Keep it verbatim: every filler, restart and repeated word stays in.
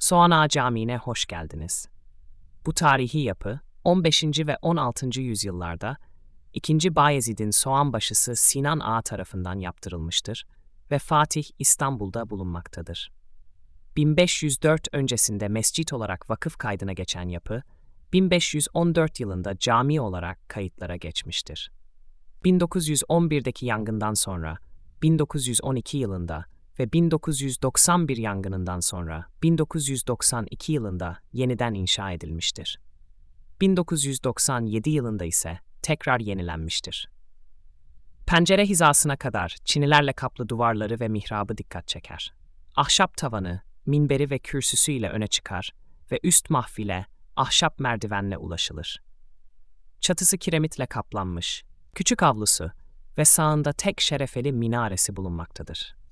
Soğan Ağa Camii'ne hoş geldiniz. Bu tarihi yapı, on beşinci ve on altıncı yüzyıllarda ikinci. Bayezid'in Soğanbaşısı Sinan Ağa tarafından yaptırılmıştır ve Fatih İstanbul'da bulunmaktadır. bin beş yüz dört öncesinde mescit olarak vakıf kaydına geçen yapı, bin beş yüz on dört yılında cami olarak kayıtlara geçmiştir. bin dokuz yüz on birdeki yangından sonra, bin dokuz yüz on iki yılında ve bin dokuz yüz doksan bir yangınından sonra bin dokuz yüz doksan iki yılında yeniden inşa edilmiştir. bin dokuz yüz doksan yedi yılında ise tekrar yenilenmiştir. Pencere hizasına kadar çinilerle kaplı duvarları ve mihrabı dikkat çeker. Ahşap tavanı, minberi ve kürsüsü ile öne çıkar ve üst mahfile ahşap merdivenle ulaşılır. Çatısı kiremitle kaplanmış, küçük avlusu ve sağında tek şerefeli minaresi bulunmaktadır.